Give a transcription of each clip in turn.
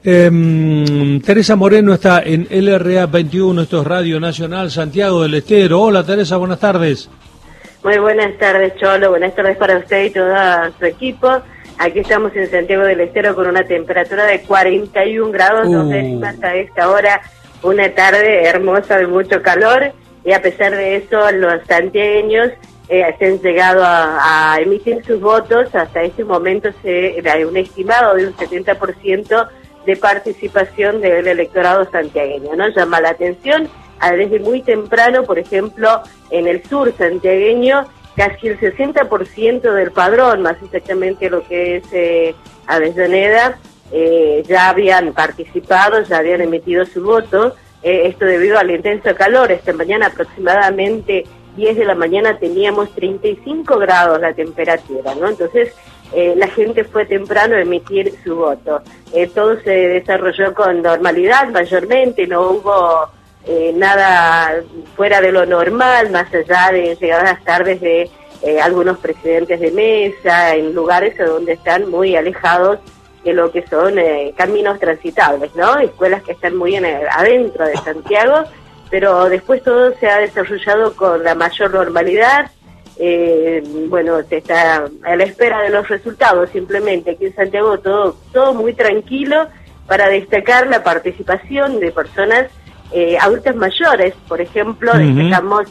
Teresa Moreno está en LRA 21, esto es Radio Nacional, Santiago del Estero. Hola Teresa, buenas tardes. Muy buenas tardes, Cholo, buenas tardes para usted y todo su equipo. Aquí estamos en Santiago del Estero con una temperatura de 41 grados, 2 décimas a esta hora, una tarde hermosa de mucho calor, y a pesar de eso los santiagueños se han llegado a emitir sus votos. Hasta este momento hay un estimado de un 70% de participación del electorado santiagueño, ¿no? Llama la atención, desde muy temprano, por ejemplo, en el sur santiagueño, casi el 60% del padrón, más exactamente lo que es Avellaneda, ya habían participado, ya habían emitido su voto, esto debido al intenso calor. Esta mañana aproximadamente 10 de la mañana teníamos 35 grados la temperatura, ¿no? Entonces la gente fue temprano a emitir su voto. Todo se desarrolló con normalidad mayormente, no hubo nada fuera de lo normal, más allá de llegadas tardes de algunos presidentes de mesa, en lugares donde están muy alejados de lo que son caminos transitables, ¿no? Escuelas que están muy adentro de Santiago, pero después todo se ha desarrollado con la mayor normalidad. Bueno, se está a la espera de los resultados. Simplemente aquí en Santiago todo muy tranquilo, para destacar la participación de personas adultas mayores. Por ejemplo, destacamos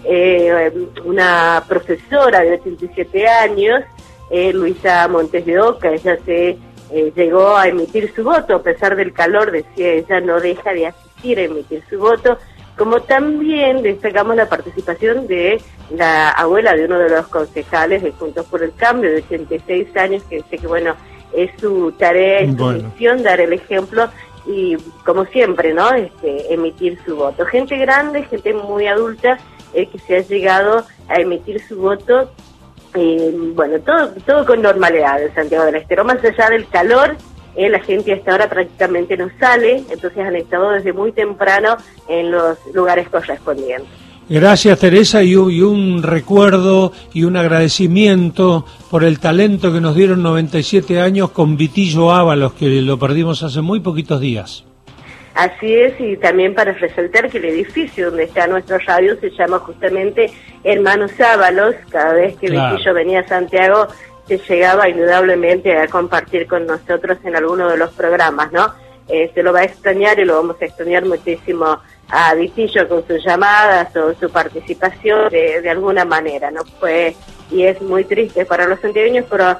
una profesora de 87 años, Luisa Montes de Oca. Ella se llegó a emitir su voto, a pesar del calor, decía ella, no deja de asistir a emitir su voto. Como también destacamos la participación de la abuela de uno de los concejales de Juntos por el Cambio, de 86 años, que dice que, bueno, es su tarea, es su misión dar el ejemplo y, como siempre, ¿no? Emitir su voto. Gente grande, gente muy adulta, que se ha llegado a emitir su voto, bueno, todo con normalidad en Santiago del Estero. Más allá del calor, la gente hasta ahora prácticamente no sale, entonces han estado desde muy temprano en los lugares correspondientes. Gracias Teresa, y un recuerdo y un agradecimiento por el talento que nos dieron 97 años con Vitillo Ábalos, que lo perdimos hace muy poquitos días. Así es, y también para resaltar que el edificio donde está nuestra radio se llama justamente Hermanos Ábalos. Cada vez que Vitillo venía a Santiago se llegaba indudablemente a compartir con nosotros en alguno de los programas, ¿no? Se lo va a extrañar y lo vamos a extrañar muchísimo a Vitillo con sus llamadas o su participación de alguna manera, ¿no? Y es muy triste para los santiagueños, pero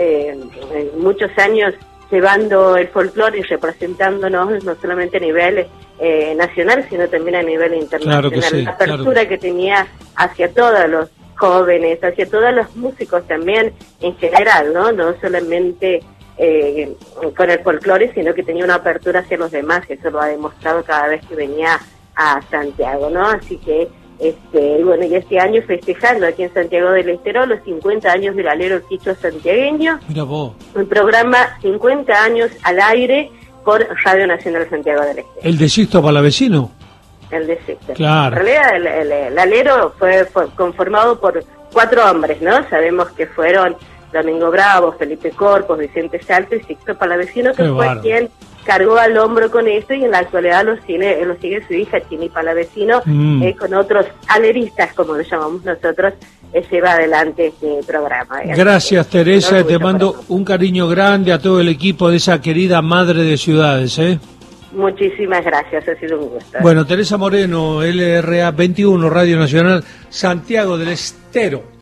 muchos años llevando el folclore y representándonos no solamente a nivel nacional, sino también a nivel internacional. Claro que sí, la apertura que tenía hacia todos los jóvenes, hacia todos los músicos también en general, no solamente con el folclore, sino que tenía una apertura hacia los demás, que eso lo ha demostrado cada vez que venía a Santiago, ¿no? Así que, bueno, y este año festejando aquí en Santiago del Estero los 50 años del alero quichua santiagueño. Mira vos. Un programa 50 años al aire por Radio Nacional Santiago del Estero. ¿El de Sixto Palavecino? El de Sixto. Claro. En realidad el alero fue conformado por 4 hombres, ¿no? Sabemos que fueron Domingo Bravo, Felipe Corpos, Vicente Salto y Sixto Palavecino, que fue quien cargó al hombro con esto, y en la actualidad lo sigue su hija Chini Palavecino, con otros aleristas, como lo llamamos nosotros, lleva adelante este programa. Gracias Teresa, te mando un cariño grande a todo el equipo de esa querida madre de ciudades, Muchísimas gracias, ha sido un gusto. Bueno, Teresa Moreno, LRA 21, Radio Nacional, Santiago del Estero.